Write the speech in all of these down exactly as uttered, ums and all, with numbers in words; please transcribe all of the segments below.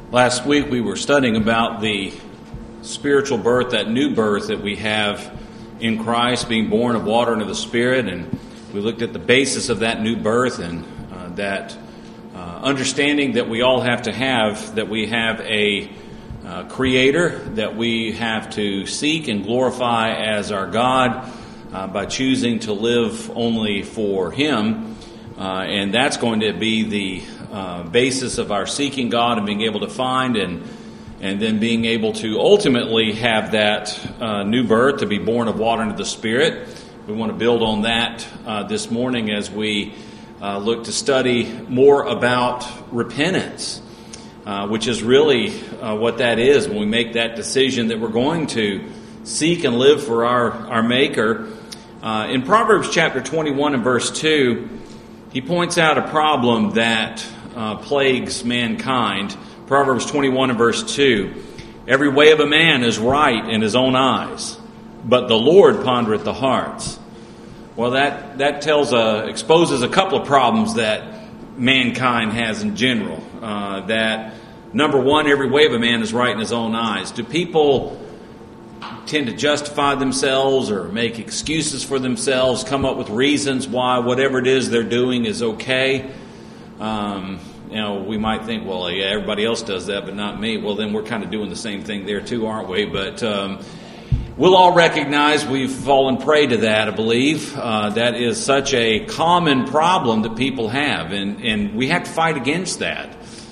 Last week we were studying about the spiritual birth, that new birth that we have in Christ, being born of water and of the Spirit, and we looked at the basis of that new birth and uh, that uh, understanding that we all have to have, that we have a uh, Creator that we have to seek and glorify as our God uh, by choosing to live only for Him, uh, and that's going to be the Uh, basis of our seeking God and being able to find and and then being able to ultimately have that uh, new birth, to be born of water and of the Spirit. We want to build on that uh, this morning as we uh, look to study more about repentance, uh, which is really uh, what that is when we make that decision that we're going to seek and live for our, our Maker. Uh, in Proverbs chapter twenty-one and verse two, he points out a problem that Uh, plagues mankind. Proverbs twenty-one and verse two. Every way of a man is right in his own eyes, but the Lord pondereth the hearts. Well, that, that tells uh, exposes a couple of problems that mankind has in general. Uh, that, number one, every way of a man is right in his own eyes. Do people tend to justify themselves or make excuses for themselves, come up with reasons why whatever it is they're doing is okay? Um, you know, we might think, well, yeah, everybody else does that, but not me. Well, then we're kind of doing the same thing there too, aren't we? But um, we'll all recognize we've fallen prey to that, I believe. Uh, that is such a common problem that people have, and, and we have to fight against that.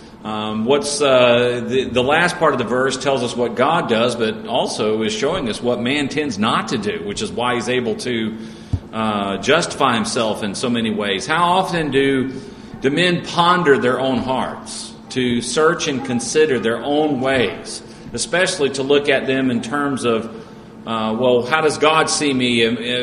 Um, what's uh, the, the last part of the verse tells us what God does, but also is showing us what man tends not to do, which is why he's able to uh, justify himself in so many ways. How often do Do men ponder their own hearts, to search and consider their own ways, especially to look at them in terms of, uh, well, how does God see me?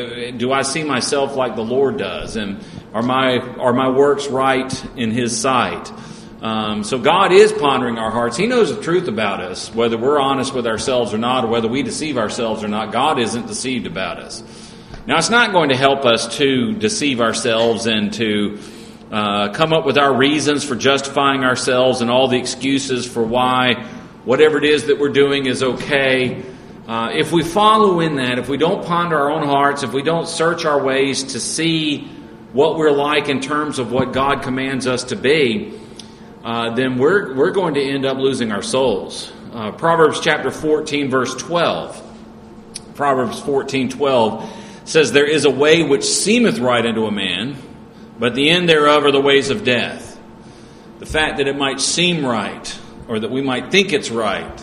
Do I see myself like the Lord does? And are my are my works right in His sight? Um, so God is pondering our hearts. He knows the truth about us, whether we're honest with ourselves or not, or whether we deceive ourselves or not. God isn't deceived about us. Now, it's not going to help us to deceive ourselves and to Uh, come up with our reasons for justifying ourselves and all the excuses for why whatever it is that we're doing is okay. Uh, if we follow in that, if we don't ponder our own hearts, if we don't search our ways to see what we're like in terms of what God commands us to be, uh, then we're we're going to end up losing our souls. Uh, Proverbs chapter fourteen, verse twelve. Proverbs fourteen twelve says, "There is a way which seemeth right unto a man, but the end thereof are the ways of death." The fact that it might seem right, or that we might think it's right,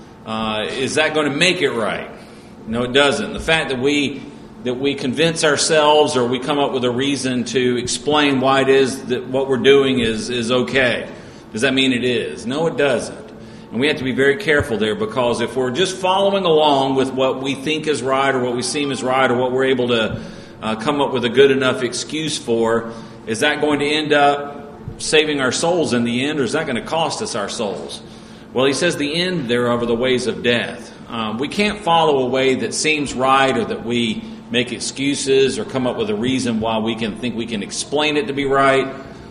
uh, is that going to make it right? No, it doesn't. The fact that we that we convince ourselves, or we come up with a reason to explain why it is that what we're doing is is okay, does that mean it is? No, it doesn't. And we have to be very careful there, because if we're just following along with what we think is right, or what we seem is right, or what we're able to uh, come up with a good enough excuse for, is that going to end up saving our souls in the end, or is that going to cost us our souls? Well, he says the end thereof are the ways of death. Um, we can't follow a way that seems right, or that we make excuses or come up with a reason why we can think we can explain it to be right.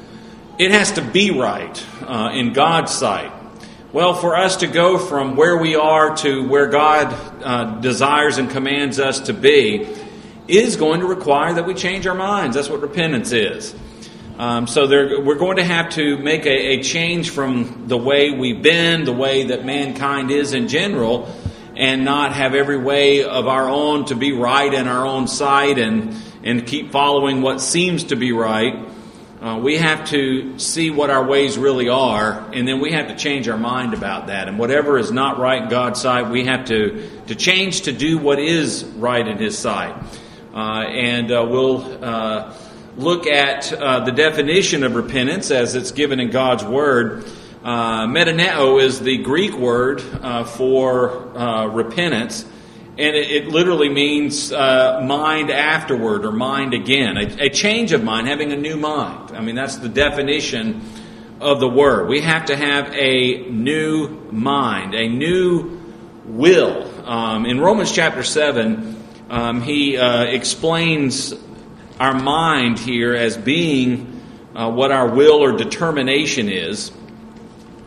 It has to be right uh, in God's sight. Well, for us to go from where we are to where God uh, desires and commands us to be is going to require that we change our minds. That's what repentance is. Um, so there, we're going to have to make a, a change from the way we've been, the way that mankind is in general, and not have every way of our own to be right in our own sight and, and keep following what seems to be right. Uh, we have to see what our ways really are, and then we have to change our mind about that. And whatever is not right in God's sight, we have to, to change to do what is right in His sight. Uh, and uh, we'll uh, look at uh, the definition of repentance as it's given in God's Word. Uh, metaneo is the Greek word uh, for uh, repentance, and it, it literally means uh, mind afterward, or mind again. A, a change of mind, having a new mind. I mean, that's the definition of the word. We have to have a new mind, a new will. Um, in Romans chapter seven, Um, he uh, explains our mind here as being uh, what our will or determination is.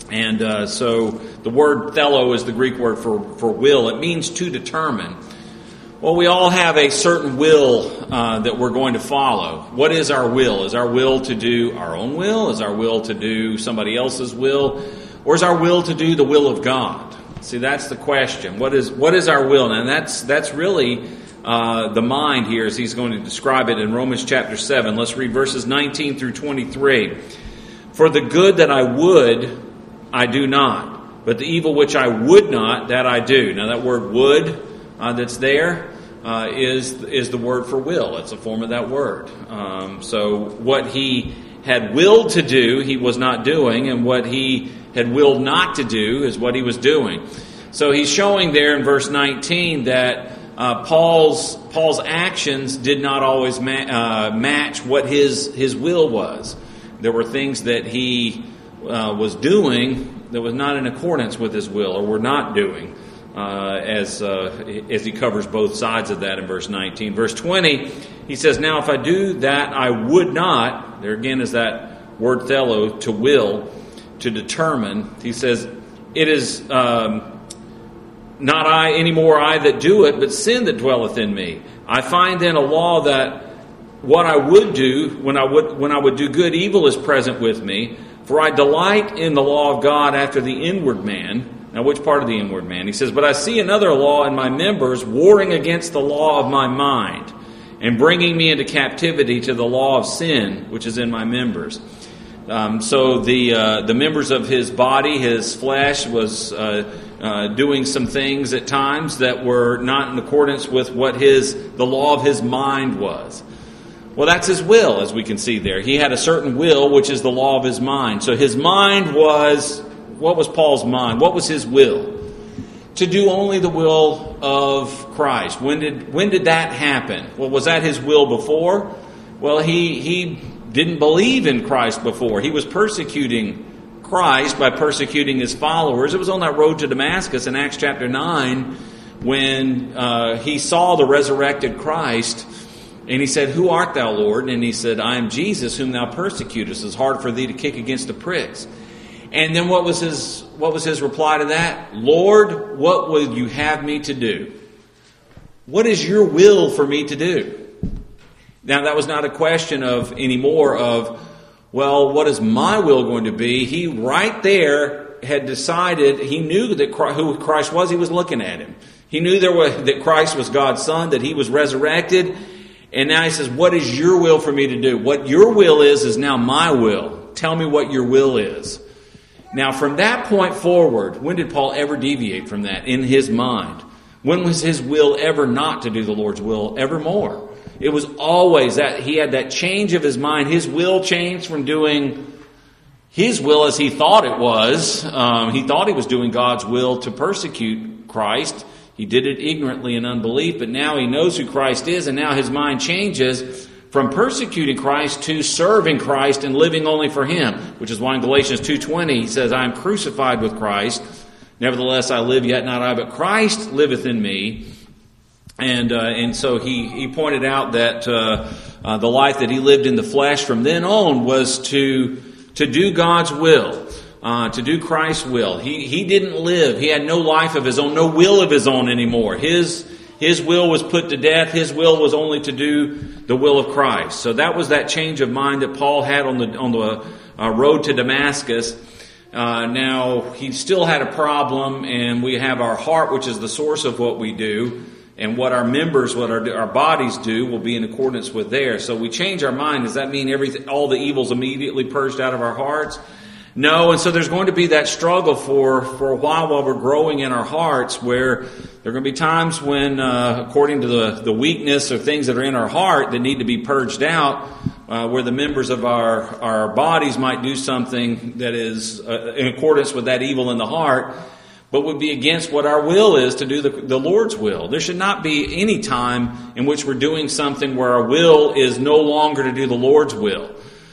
And uh, so the word thelo is the Greek word for, for will. It means to determine. Well, we all have a certain will uh, that we're going to follow. What is our will? Is our will to do our own will? Is our will to do somebody else's will? Or is our will to do the will of God? See, that's the question. What is what is our will? And that's that's really uh, the mind here as he's going to describe it in Romans chapter seven. Let's read verses nineteen through twenty-three. For the good that I would, I do not. But the evil which I would not, that I do. Now that word would uh, that's there uh, is, is the word for will. It's a form of that word. Um, so what he had willed to do, he was not doing. And what he had willed not to do is what he was doing. So he's showing there in verse nineteen that uh, Paul's Paul's actions did not always ma- uh, match what his his will was. There were things that he uh, was doing that was not in accordance with his will, or were not doing, uh, as uh, as he covers both sides of that in verse nineteen. Verse twenty, he says, "Now if I do that I would not," there again is that word thelo, to will, to determine. He says, "It is um, not I anymore I that do it, but sin that dwelleth in me. I find then a law that what I would do, when I would when I would do good, evil is present with me. For I delight in the law of God after the inward man." Now, which part of the inward man? He says, "But I see another law in my members, warring against the law of my mind, and bringing me into captivity to the law of sin, which is in my members." Um, so the uh, the members of his body, his flesh, was uh, uh, doing some things at times that were not in accordance with what his the law of his mind was. Well, that's his will, as we can see there. He had a certain will, which is the law of his mind. So his mind was, what was Paul's mind? What was his will? To do only the will of Christ. When did when did that happen? Well, was that his will before? Well, he he didn't believe in Christ before. He was persecuting Christ by persecuting his followers. It was on that road to Damascus in Acts chapter nine when uh, he saw the resurrected Christ. And he said, "Who art thou, Lord?" And he said, "I am Jesus whom thou persecutest. It's hard for thee to kick against the pricks." And then what was his what was his reply to that? "Lord, what will you have me to do? What is your will for me to do?" Now that was not a question of anymore of, well, what is my will going to be? He right there had decided, he knew that Christ, who Christ was. He was looking at him. He knew there was, that Christ was God's Son, that he was resurrected. And now he says, "What is your will for me to do? What your will is, is now my will. Tell me what your will is." Now, from that point forward, when did Paul ever deviate from that in his mind? When was his will ever not to do the Lord's will evermore? It was always that he had that change of his mind. His will changed from doing his will as he thought it was. Um, he thought he was doing God's will to persecute Christ. He did it ignorantly in unbelief, but now he knows who Christ is, and now his mind changes from persecuting Christ to serving Christ and living only for him, which is why in Galatians two twenty he says, "I am crucified with Christ. Nevertheless I live, yet not I, but Christ liveth in me." And uh, and so he, he pointed out that uh, uh, the life that he lived in the flesh from then on was to to do God's will. Uh, to do Christ's will. He he didn't live. He had no life of his own, no will of his own anymore. His his will was put to death. His will was only to do the will of Christ. So that was that change of mind that Paul had on the on the uh, road to Damascus. Uh, now he still had a problem, and we have our heart, which is the source of what we do, and what our members, what our our bodies do, will be in accordance with theirs. So we change our mind. Does that mean everything, all the evil's immediately purged out of our hearts? No, and so there's going to be that struggle for, for a while while we're growing in our hearts, where there are going to be times when, uh, according to the, the weakness or things that are in our heart that need to be purged out, uh, where the members of our, our bodies might do something that is uh, in accordance with that evil in the heart, but would be against what our will is to do the, the Lord's will. There should not be any time in which we're doing something where our will is no longer to do the Lord's will.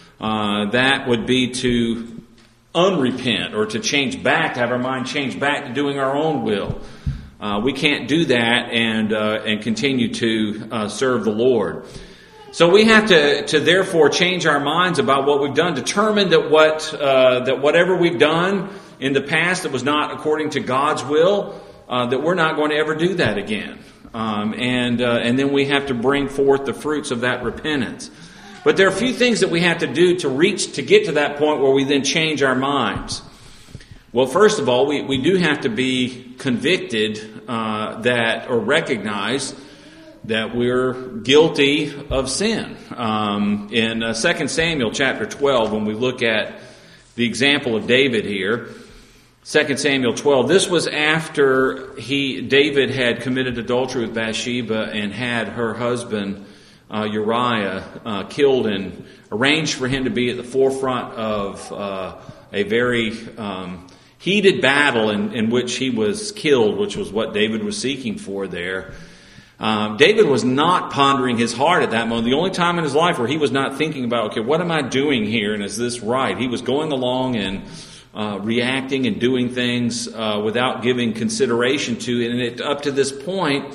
Uh, that would be to unrepent, or to change back, to have our mind change back to doing our own will. Uh, we can't do that and uh, and continue to uh, serve the Lord. So we have to to therefore change our minds about what we've done, determine that what uh, that whatever we've done in the past that was not according to God's will, uh, that we're not going to ever do that again. Um, and uh, and then we have to bring forth the fruits of that repentance. But there are a few things that we have to do to reach, to get to that point where we then change our minds. Well, first of all, we, we do have to be convicted uh, that, or recognize that we're guilty of sin. Um, in uh, Second Samuel chapter twelve, when we look at the example of David here, Second Samuel twelve, this was after he David had committed adultery with Bathsheba and had her husband uh, Uriah uh, killed, and arranged for him to be at the forefront of uh, a very um, heated battle in, in which he was killed, which was what David was seeking for there. Um, David was not pondering his heart at that moment. The only time in his life where he was not thinking about, okay, what am I doing here, and is this right? He was going along and uh, reacting and doing things uh, without giving consideration to it. And it, up to this point,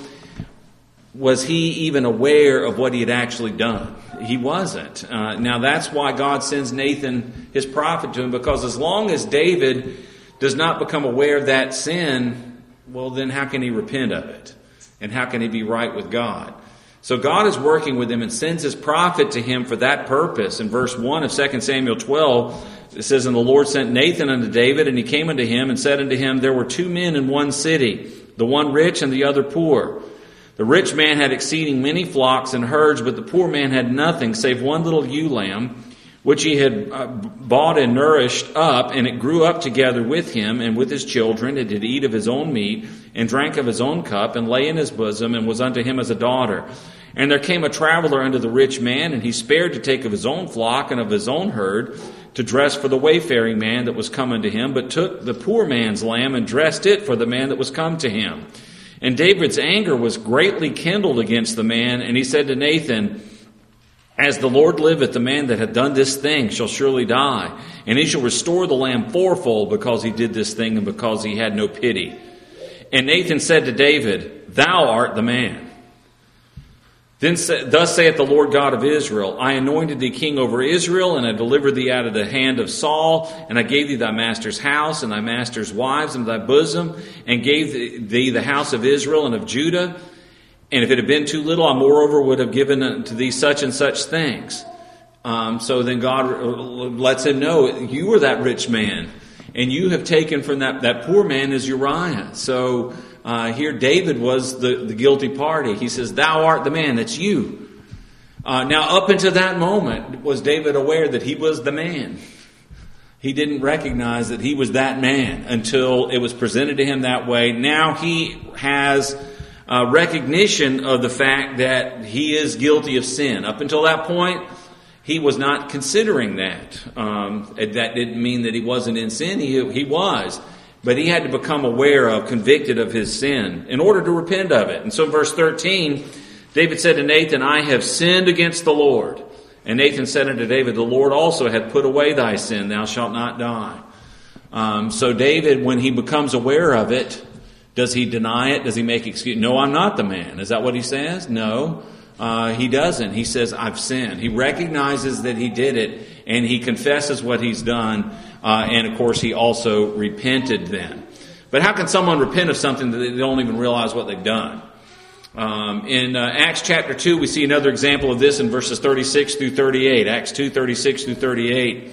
was he even aware of what he had actually done? He wasn't. Uh, now that's why God sends Nathan, his prophet, to him, because as long as David does not become aware of that sin, well, then how can he repent of it? And how can he be right with God? So God is working with him and sends his prophet to him for that purpose. In verse one of Second Samuel twelve, it says, "And the Lord sent Nathan unto David, and he came unto him and said unto him, There were two men in one city, the one rich and the other poor. The rich man had exceeding many flocks and herds, but the poor man had nothing save one little ewe lamb, which he had uh, bought and nourished up, and it grew up together with him and with his children. It did eat of his own meat, and drank of his own cup, and lay in his bosom, and was unto him as a daughter. And there came a traveler unto the rich man, and he spared to take of his own flock and of his own herd, to dress for the wayfaring man that was come unto him, but took the poor man's lamb, and dressed it for the man that was come to him. And David's anger was greatly kindled against the man, and he said to Nathan, As the Lord liveth, the man that hath done this thing shall surely die, and he shall restore the lamb fourfold, because he did this thing, and because he had no pity. And Nathan said to David, Thou art the man. Then thus saith the Lord God of Israel, I anointed thee king over Israel, and I delivered thee out of the hand of Saul, and I gave thee thy master's house, and thy master's wives, and thy bosom, and gave thee the house of Israel and of Judah. And if it had been too little, I moreover would have given unto thee such and such things. Um, so then God lets him know, you were that rich man, and you have taken from that, that poor man is Uriah. So uh, here David was the, the guilty party. He says, Thou art the man, that's you. Uh, now up until that moment, was David aware that he was the man? He didn't recognize that he was that man until it was presented to him that way. Now he has Uh, recognition of the fact that he is guilty of sin. Up until that point, he was not considering that. Um, that didn't mean that he wasn't in sin. He, he was. But he had to become aware of, convicted of his sin in order to repent of it. And so in verse thirteen, David said to Nathan, I have sinned against the Lord. And Nathan said unto David, The Lord also hath put away thy sin. Thou shalt not die. Um, so David, when he becomes aware of it, does he deny it? Does he make excuse? No, I'm not the man. Is that what he says? No, uh, he doesn't. He says, I've sinned. He recognizes that he did it, and he confesses what he's done. Uh, and of course, he also repented then. But how can someone repent of something that they don't even realize what they've done? Um, in uh, Acts chapter two, we see another example of this in verses thirty-six through thirty-eight. Acts two, thirty-six through thirty-eight.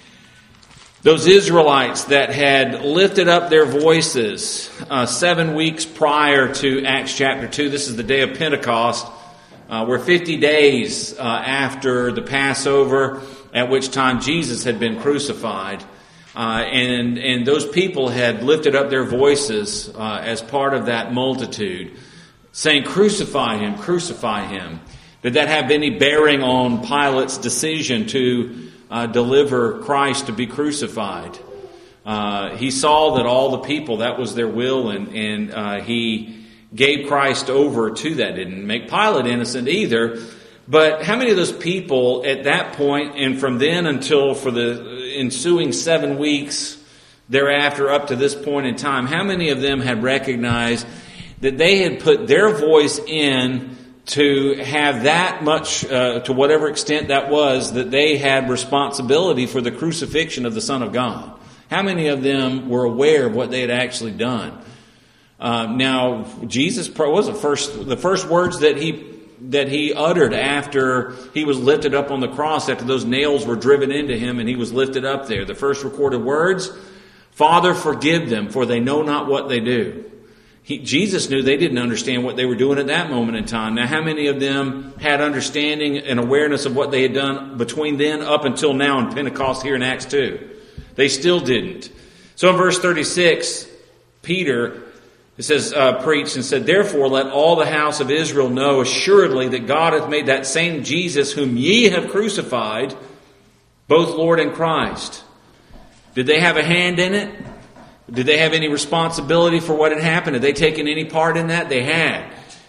Those Israelites that had lifted up their voices uh, seven weeks prior to Acts chapter two. This is the day of Pentecost. Uh, we're fifty days uh, after the Passover, at which time Jesus had been crucified. Uh, and, and those people had lifted up their voices uh, as part of that multitude, saying, Crucify him, crucify him. Did that have any bearing on Pilate's decision to Uh, deliver Christ to be crucified? Uh, he saw that all the people, that was their will, and, and uh, he gave Christ over to that. Didn't make Pilate innocent either. But how many of those people at that point, and from then until for the ensuing seven weeks thereafter up to this point in time, how many of them had recognized that they had put their voice in to have that much, uh, to whatever extent that was, that they had responsibility for the crucifixion of the Son of God? How many of them were aware of what they had actually done? Uh, now, Jesus was the first, the first words that he that he uttered after he was lifted up on the cross, after those nails were driven into him and he was lifted up there. The first recorded words, Father, forgive them, for they know not what they do. He, Jesus knew they didn't understand what they were doing at that moment in time. Now, how many of them had understanding and awareness of what they had done between then up until now in Pentecost here in Acts two? They still didn't. So in verse thirty-six, Peter, it says, uh, preached and said, Therefore let all the house of Israel know assuredly that God hath made that same Jesus whom ye have crucified, both Lord and Christ. Did they have a hand in it? Did they have any responsibility for what had happened? Had they taken any part in that? They had.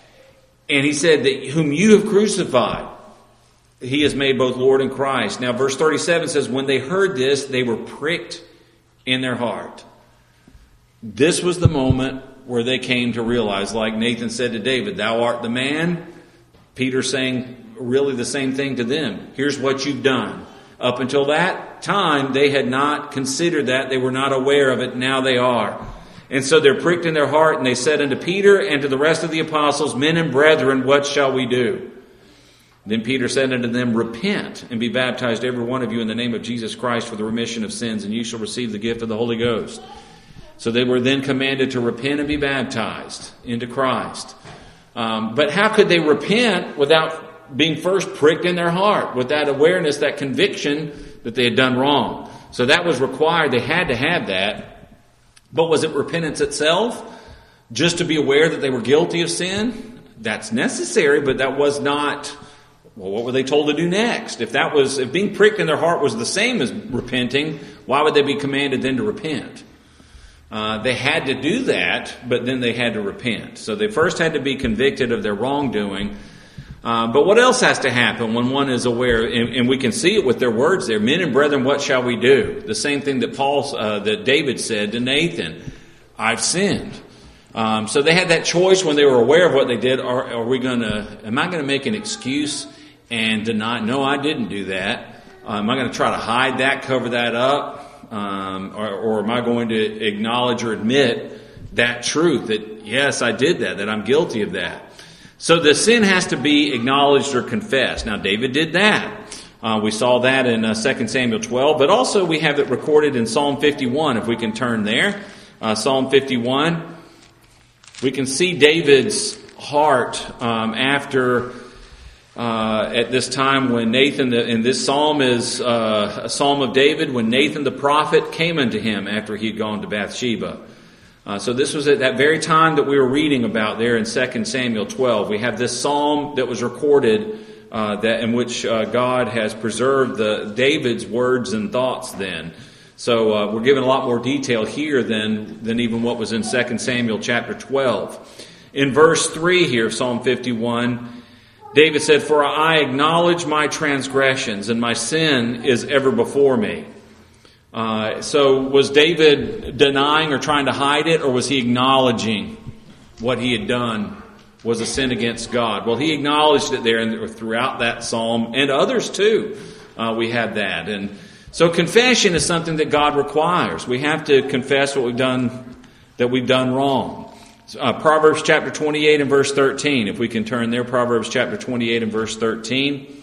And he said that whom you have crucified, he has made both Lord and Christ. Now verse thirty-seven says, when they heard this, they were pricked in their heart. This was the moment where they came to realize, like Nathan said to David, thou art the man. Peter saying really the same thing to them. Here's what you've done. Up until that time, they had not considered that. They were not aware of it. Now they are. And so they're pricked in their heart, and they said unto Peter and to the rest of the apostles, Men and brethren, what shall we do? Then Peter said unto them, Repent and be baptized every one of you in the name of Jesus Christ for the remission of sins, and you shall receive the gift of the Holy Ghost. So they were then commanded to repent and be baptized into Christ. Um, but how could they repent without being first pricked in their heart, with that awareness, that conviction that they had done wrong? So that was required. They had to have that. But was it repentance itself? Just to be aware that they were guilty of sin? That's necessary, but that was not... Well, what were they told to do next? If that was, if being pricked in their heart was the same as repenting, why would they be commanded then to repent? Uh, they had to do that, but then they had to repent. So they first had to be convicted of their wrongdoing. Uh, but what else has to happen when one is aware? And, and we can see it with their words there. Men and brethren, what shall we do? The same thing that Paul, uh, that David said to Nathan. I've sinned. Um, so they had that choice when they were aware of what they did. Are, are we going to? Am I going to make an excuse and deny? No, I didn't do that. Uh, am I going to try to hide that, cover that up? Um, or, or am I going to acknowledge or admit that truth that, yes, I did that, that I'm guilty of that? So the sin has to be acknowledged or confessed. Now, David did that. Uh, we saw that in uh, Second Samuel twelve, but also we have it recorded in Psalm fifty-one, if we can turn there. Uh, Psalm fifty-one. We can see David's heart um, after... Uh, at this time when Nathan, the, and this psalm is uh, a psalm of David, when Nathan the prophet came unto him after he had gone to Bathsheba. Uh, so this was at that very time that we were reading about there in Second Samuel twelve. We have this psalm that was recorded uh, that in which uh, God has preserved the David's words and thoughts then. So uh, we're given a lot more detail here than, than even what was in Second Samuel chapter twelve. In verse three here of Psalm fifty-one, David said, For I acknowledge my transgressions, and my sin is ever before me. Uh, so was David denying or trying to hide it, or was he acknowledging what he had done was a sin against God? Well, he acknowledged it there and throughout that psalm, and others too. Uh, we have that. And so confession is something that God requires. We have to confess what we've done, that we've done wrong. Uh, Proverbs chapter twenty-eight and verse thirteen. If we can turn there, Proverbs chapter twenty-eight and verse thirteen.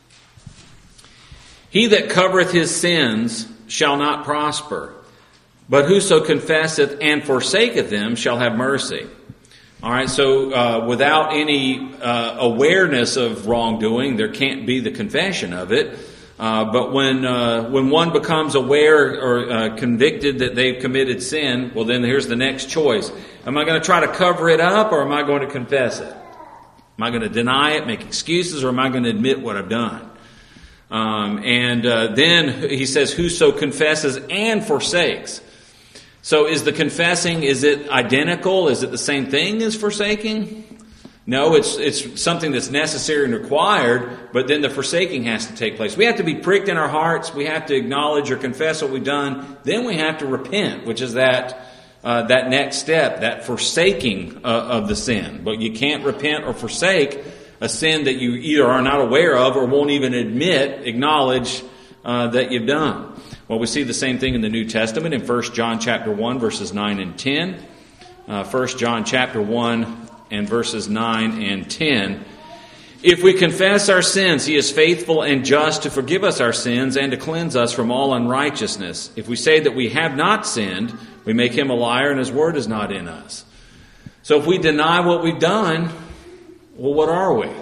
He that covereth his sins shall not prosper, but whoso confesseth and forsaketh them shall have mercy. All right, so uh, without any uh, awareness of wrongdoing, there can't be the confession of it. Uh, but when uh, when one becomes aware or uh, convicted that they've committed sin, well, then here's the next choice. Am I going to try to cover it up, or am I going to confess it? Am I going to deny it, make excuses, or am I going to admit what I've done? Um, and uh, then he says, whoso confesses and forsakes. So is the confessing, is it identical? Is it the same thing as forsaking? No, it's it's something that's necessary and required, but then the forsaking has to take place. We have to be pricked in our hearts. We have to acknowledge or confess what we've done. Then we have to repent, which is that uh, that next step, that forsaking uh, of the sin. But you can't repent or forsake a sin that you either are not aware of or won't even admit, acknowledge uh, that you've done. Well, we see the same thing in the New Testament in First John chapter one, verses nine and ten. Uh, First John chapter one and verses nine and ten. If we confess our sins, He is faithful and just to forgive us our sins and to cleanse us from all unrighteousness. If we say that we have not sinned, we make Him a liar and His word is not in us. So if we deny what we've done, well, what are we?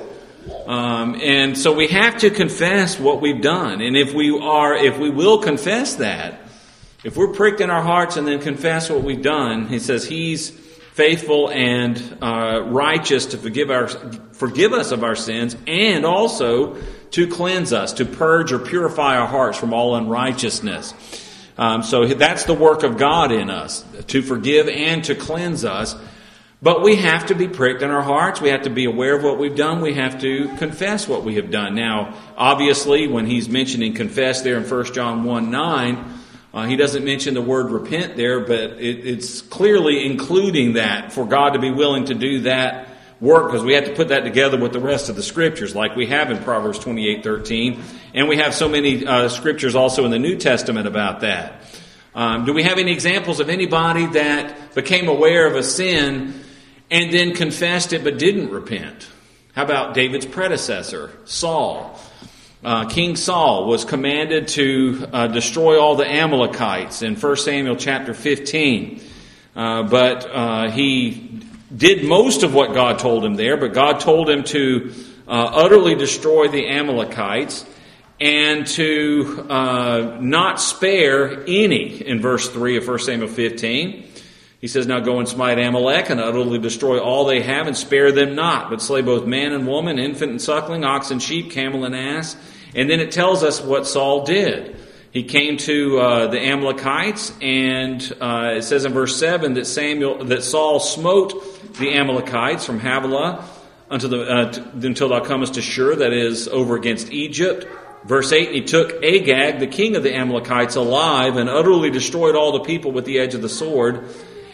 Um, and so we have to confess what we've done. And if we are, if we will confess that, if we're pricked in our hearts and then confess what we've done, He says He's faithful and uh, righteous to forgive our forgive us of our sins and also to cleanse us, to purge or purify our hearts from all unrighteousness. Um, so that's the work of God in us, to forgive and to cleanse us. But we have to be pricked in our hearts. We have to be aware of what we've done. We have to confess what we have done. Now, obviously, when he's mentioning confess there in First John one nine, uh, he doesn't mention the word repent there, but it, it's clearly including that for God to be willing to do that work, because we have to put that together with the rest of the scriptures, like we have in Proverbs twenty-eight thirteen, and we have so many uh, scriptures also in the New Testament about that. Um, do we have any examples of anybody that became aware of a sin and then confessed it but didn't repent? How about David's predecessor, Saul? Uh, King Saul was commanded to uh, destroy all the Amalekites in First Samuel chapter fifteen. Uh, but uh, he did most of what God told him there, but God told him to uh, utterly destroy the Amalekites and to uh, not spare any in verse three of First Samuel fifteen. He says, now go and smite Amalek and utterly destroy all they have and spare them not, but slay both man and woman, infant and suckling, ox and sheep, camel and ass. And then it tells us what Saul did. He came to uh, the Amalekites, and uh, it says in verse seven that Samuel, that Saul smote the Amalekites from Havilah until, the, uh, t- until thou comest to Shur, that is, over against Egypt. Verse eight, he took Agag, the king of the Amalekites, alive and utterly destroyed all the people with the edge of the sword.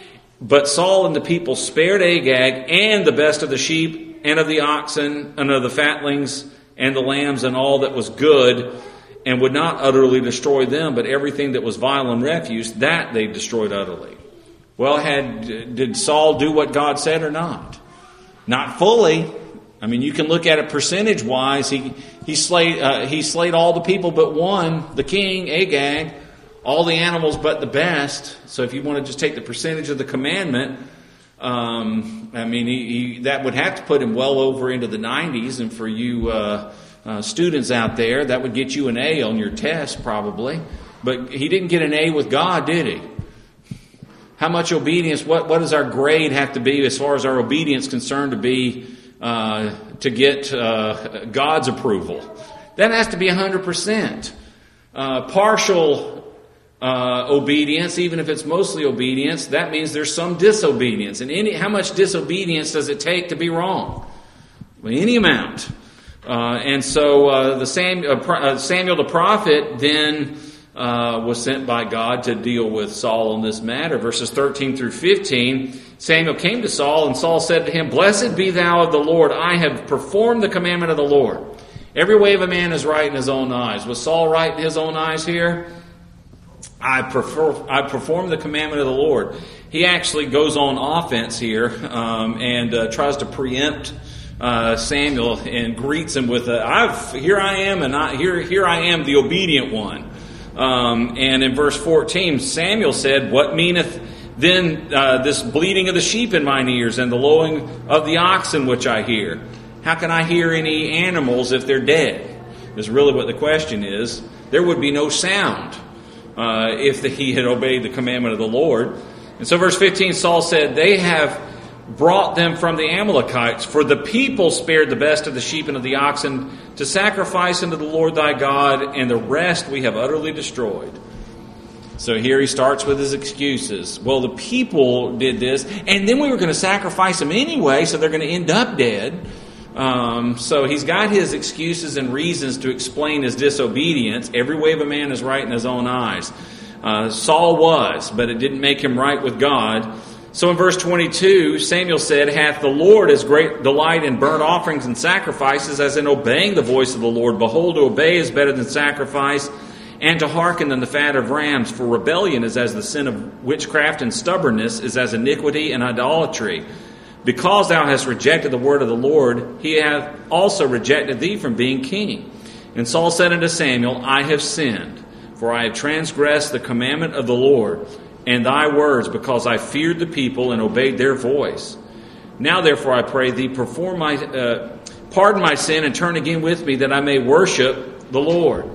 But Saul and the people spared Agag and the best of the sheep and of the oxen and of the fatlings and the lambs and all that was good, and would not utterly destroy them, but everything that was vile and refuse, that they destroyed utterly. Well, had did Saul do what God said or not? Not fully. I mean, you can look at it percentage-wise. He he slayed uh, he slayed all the people but one, the king, Agag, all the animals but the best. So if you want to just take the percentage of the commandment, um, I mean, he, he, that would have to put him well over into the nineties. And for you uh, uh, students out there, that would get you an A on your test probably. But he didn't get an A with God, did he? How much obedience, what, what does our grade have to be as far as our obedience concerned to be uh, to get uh, God's approval? That has to be one hundred percent. Uh, partial Uh, obedience, even if it's mostly obedience, that means there's some disobedience. And any, how much disobedience does it take to be wrong? Well, any amount. Uh, and so uh, the Sam, uh, Samuel the prophet then uh, was sent by God to deal with Saul in this matter. Verses thirteen through fifteen, Samuel came to Saul, and Saul said to him, "Blessed be thou of the Lord. I have performed the commandment of the Lord." Every way of a man is right in his own eyes. Was Saul right in his own eyes here? I prefer, I perform the commandment of the Lord. He actually goes on offense here um, and uh, tries to preempt uh, Samuel and greets him with, a, "I've here I am, and I, here here I am, the obedient one." Um, and in verse fourteen, Samuel said, "What meaneth then uh, this bleating of the sheep in mine ears and the lowing of the oxen which I hear? How can I hear any animals if they're dead?" Is really what the question is. There would be no sound Uh, if the, he had obeyed the commandment of the Lord. And so verse fifteen, Saul said, "They have brought them from the Amalekites, for the people spared the best of the sheep and of the oxen to sacrifice unto the Lord thy God, and the rest we have utterly destroyed." So here he starts with his excuses. Well, the people did this, and then we were going to sacrifice them anyway, so they're going to end up dead. Um, so he's got his excuses and reasons to explain his disobedience. Every way of a man is right in his own eyes. Uh, Saul was, but it didn't make him right with God. So in verse twenty-two, Samuel said, "Hath the Lord as great delight in burnt offerings and sacrifices as in obeying the voice of the Lord? Behold, to obey is better than sacrifice, and to hearken than the fat of rams. For rebellion is as the sin of witchcraft, and stubbornness is as iniquity and idolatry. Because thou hast rejected the word of the Lord, he hath also rejected thee from being king. And Saul said unto Samuel, I have sinned, for I have transgressed the commandment of the Lord, and thy words, because I feared the people and obeyed their voice. Now therefore I pray thee, perform my, uh, pardon my sin, and turn again with me, that I may worship the Lord.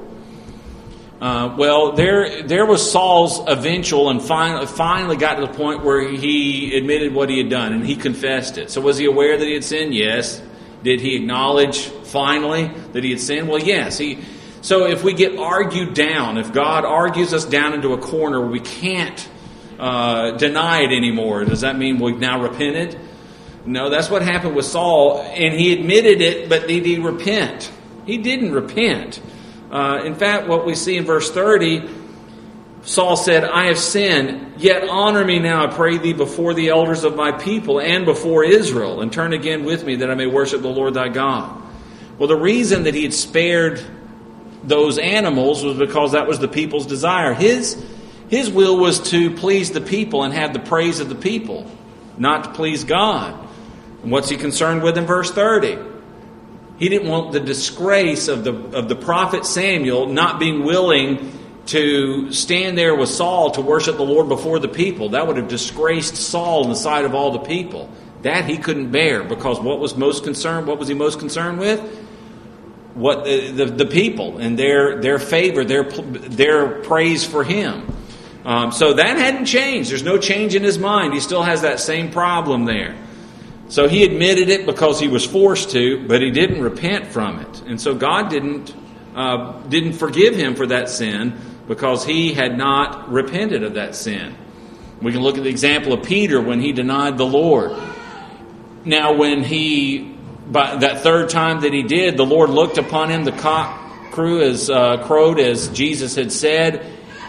Uh, well, there there was Saul's eventual and finally, finally got to the point where he admitted what he had done, and he confessed it. So was he aware that he had sinned? Yes. Did he acknowledge finally that he had sinned? Well, yes. He. So if we get argued down, if God argues us down into a corner where we can't uh, deny it anymore, does that mean we've now repented? No, that's what happened with Saul, and he admitted it, but did he repent? He didn't repent. Uh, in fact, what we see in verse thirty, Saul said, I have sinned, yet honor me now, I pray thee, before the elders of my people and before Israel, and turn again with me, that I may worship the Lord thy God. Well, the reason that he had spared those animals was because that was the people's desire. His, his will was to please the people and have the praise of the people, not to please God. And what's he concerned with in verse thirty? He didn't want the disgrace of the of the prophet Samuel not being willing to stand there with Saul to worship the Lord before the people. That would have disgraced Saul in the sight of all the people. That he couldn't bear, because what was most concerned? What was he most concerned with? What the the, the people and their their favor, their their praise for him. Um, so that hadn't changed. There's no change in his mind. He still has that same problem there. So he admitted it because he was forced to, but he didn't repent from it. And so God didn't uh, didn't forgive him for that sin because he had not repented of that sin. We can look at the example of Peter when he denied the Lord. Now when he, by that third time that he did, the Lord looked upon him, the cock crew as uh, crowed as Jesus had said.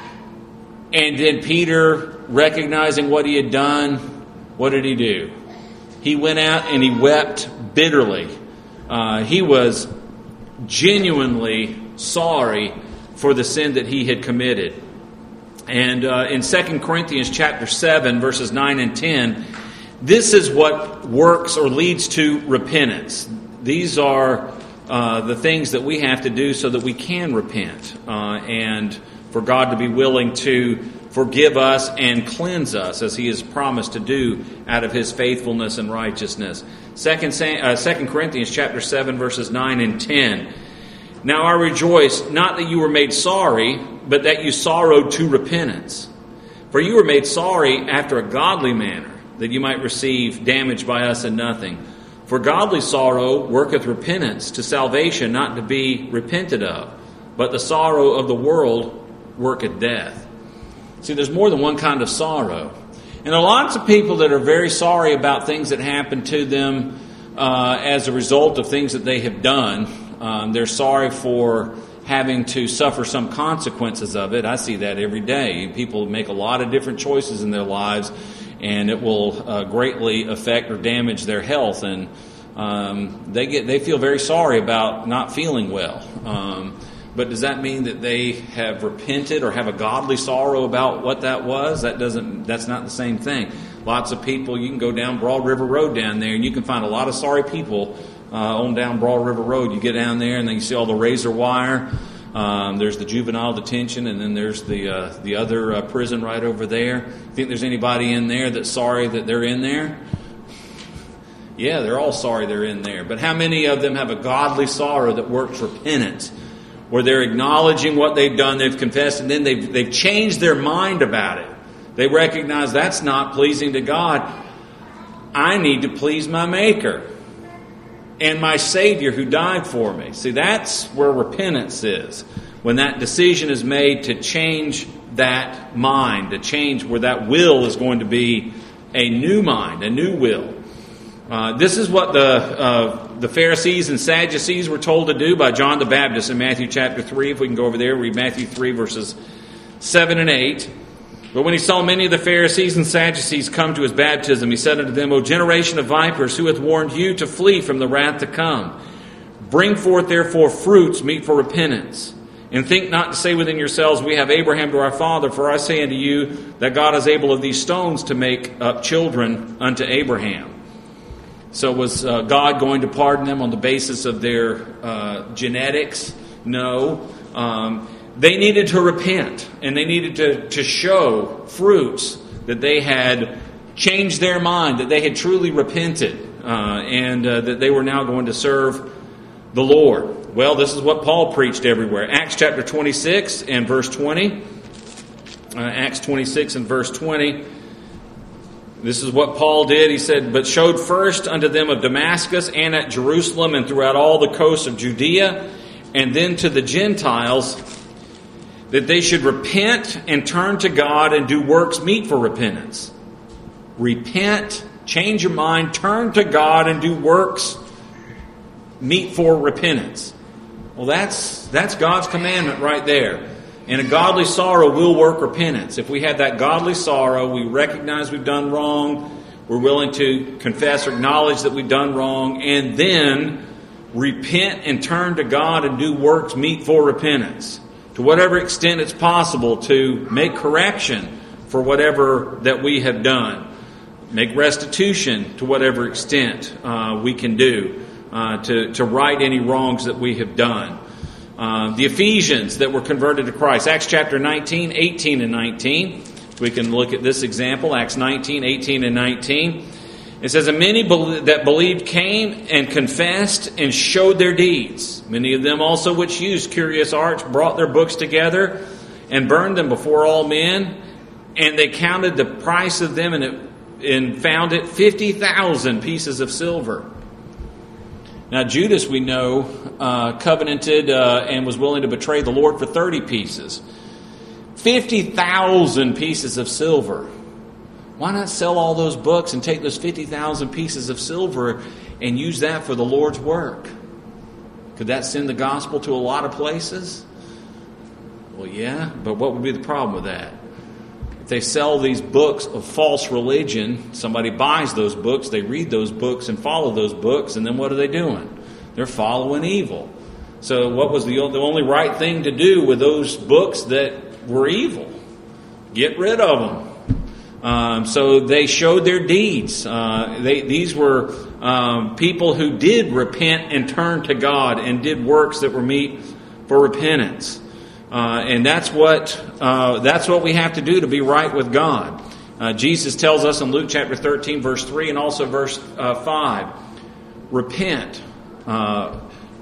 And then Peter, recognizing what he had done, what did he do? He went out and he wept bitterly. Uh, he was genuinely sorry for the sin that he had committed. And uh, in Second Corinthians chapter seven, verses nine and ten, this is what works or leads to repentance. These are uh, the things that we have to do so that we can repent uh, and for God to be willing to forgive us and cleanse us as he has promised to do out of his faithfulness and righteousness. Second, uh, Second Corinthians chapter seven, verses nine and ten. Now I rejoice, not that you were made sorry, but that you sorrowed to repentance. For you were made sorry after a godly manner, that you might receive damage by us and nothing. For godly sorrow worketh repentance to salvation, not to be repented of. But the sorrow of the world worketh death. See, there's more than one kind of sorrow. And there are lots of people that are very sorry about things that happen to them uh, as a result of things that they have done. Um, they're sorry for having to suffer some consequences of it. I see that every day. People make a lot of different choices in their lives, and it will uh, greatly affect or damage their health. And um, they get they feel very sorry about not feeling well. Um, But does that mean that they have repented or have a godly sorrow about what that was? That doesn't. That's not the same thing. Lots of people, you can go down Broad River Road down there, and you can find a lot of sorry people uh, on down Broad River Road. You get down there, and then you see all the razor wire. Um, there's the juvenile detention, and then there's the uh, the other uh, prison right over there. Think there's anybody in there that's sorry that they're in there? Yeah, they're all sorry they're in there. But how many of them have a godly sorrow that works repentance? Where they're acknowledging what they've done, they've confessed, and then they've, they've changed their mind about it. They recognize that's not pleasing to God. I need to please my Maker and my Savior who died for me. See, that's where repentance is. When that decision is made to change that mind, to change where that will is going to be a new mind, a new will. Uh, this is what the uh, the Pharisees and Sadducees were told to do by John the Baptist in Matthew chapter three. If we can go over there, read Matthew three, verses seven and eight. But when he saw many of the Pharisees and Sadducees come to his baptism, he said unto them, O generation of vipers, who hath warned you to flee from the wrath to come? Bring forth therefore fruits meet for repentance. And think not to say within yourselves, we have Abraham to our father, for I say unto you that God is able of these stones to make up children unto Abraham. So was uh, God going to pardon them on the basis of their uh, genetics? No. Um, they needed to repent, and they needed to, to show fruits that they had changed their mind, that they had truly repented, uh, and uh, that they were now going to serve the Lord. Well, this is what Paul preached everywhere. Acts chapter twenty-six and verse twenty. Uh, Acts twenty-six and verse twenty. This is what Paul did. He said, but showed first unto them of Damascus and at Jerusalem and throughout all the coasts of Judea, and then to the Gentiles, that they should repent and turn to God and do works meet for repentance. Repent, change your mind, turn to God and do works meet for repentance. Well, that's that's God's commandment right there. And a godly sorrow will work repentance. If we have that godly sorrow, we recognize we've done wrong, we're willing to confess or acknowledge that we've done wrong, and then repent and turn to God and do works meet for repentance. To whatever extent it's possible to make correction for whatever that we have done. Make restitution to whatever extent uh, we can do uh, to, to right any wrongs that we have done. Uh, the Ephesians that were converted to Christ. Acts chapter nineteen, eighteen and nineteen. We can look at this example. Acts nineteen, eighteen and nineteen. It says, and many that believed came and confessed and showed their deeds. Many of them also which used curious arts brought their books together and burned them before all men. And they counted the price of them and, it, and found it fifty thousand pieces of silver. Now Judas, we know, uh, covenanted uh, and was willing to betray the Lord for thirty pieces. fifty thousand pieces of silver. Why not sell all those books and take those fifty thousand pieces of silver and use that for the Lord's work? Could that send the gospel to a lot of places? Well, yeah, but what would be the problem with that? If they sell these books of false religion, somebody buys those books, they read those books and follow those books, and then what are they doing? They're following evil. So what was the, the only right thing to do with those books that were evil? Get rid of them. Um, so they showed their deeds. Uh, they, these were um, people who did repent and turn to God and did works that were meet for repentance. Uh, and that's what uh, that's what we have to do to be right with God. Uh, Jesus tells us in Luke chapter thirteen, verse three, and also verse uh, five, repent, uh,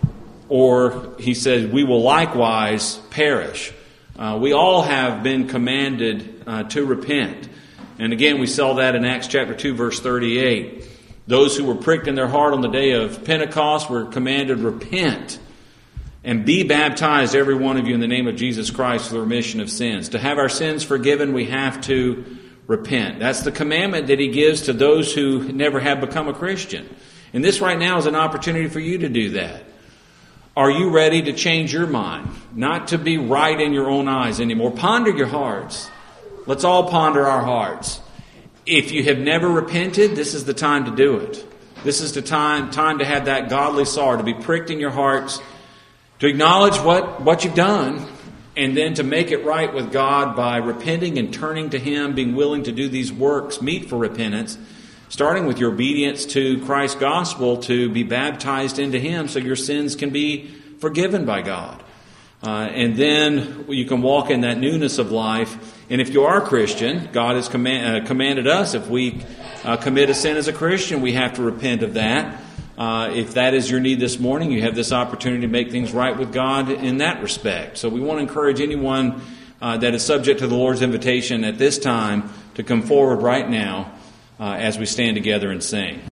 or he says, we will likewise perish. Uh, we all have been commanded uh, to repent. And again, we saw that in Acts chapter two, verse thirty-eight. Those who were pricked in their heart on the day of Pentecost were commanded, repent and be baptized, every one of you, in the name of Jesus Christ for the remission of sins. To have our sins forgiven, we have to repent. That's the commandment that he gives to those who never have become a Christian. And this right now is an opportunity for you to do that. Are you ready to change your mind? Not to be right in your own eyes anymore. Ponder your hearts. Let's all ponder our hearts. If you have never repented, this is the time to do it. This is the time, time to have that godly sorrow, to be pricked in your hearts, to acknowledge what, what you've done, and then to make it right with God by repenting and turning to Him, being willing to do these works meet for repentance, starting with your obedience to Christ's gospel, to be baptized into Him so your sins can be forgiven by God. Uh, and then you can walk in that newness of life. And if you are a Christian, God has command, uh, commanded us, if we uh, commit a sin as a Christian, we have to repent of that. Uh, if that is your need this morning, you have this opportunity to make things right with God in that respect. So we want to encourage anyone uh, that is subject to the Lord's invitation at this time to come forward right now uh, as we stand together and sing.